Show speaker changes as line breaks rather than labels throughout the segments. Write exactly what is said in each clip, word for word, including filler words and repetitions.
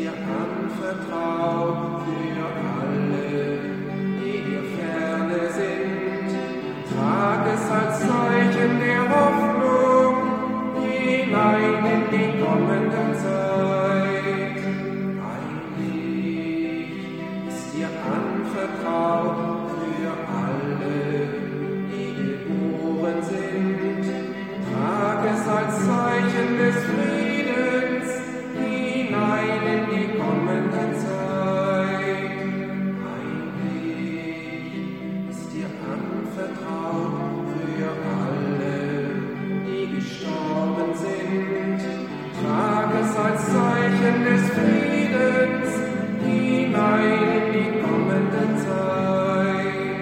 dir anvertraut für alle, die dir ferne sind. Trag es als Zeichen der Hoffnung hinein in die kommende Zeit. Heilig ist dir anvertraut für alle, die geboren sind. Trag es als Zeichen des Friedens hinein in die kommende Zeit. Heilig ist dir anvertraut für alle, die gestorben sind. Trag es als Zeichen des Friedens hinein in die kommende Zeit.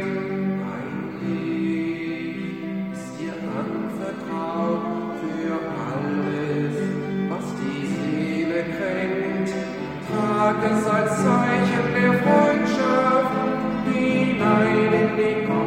Heilig ist dir anvertraut für alles, was die Seele kränkt. Trag es als Zeichen der Freundschaft hinein in die kommende Zeit.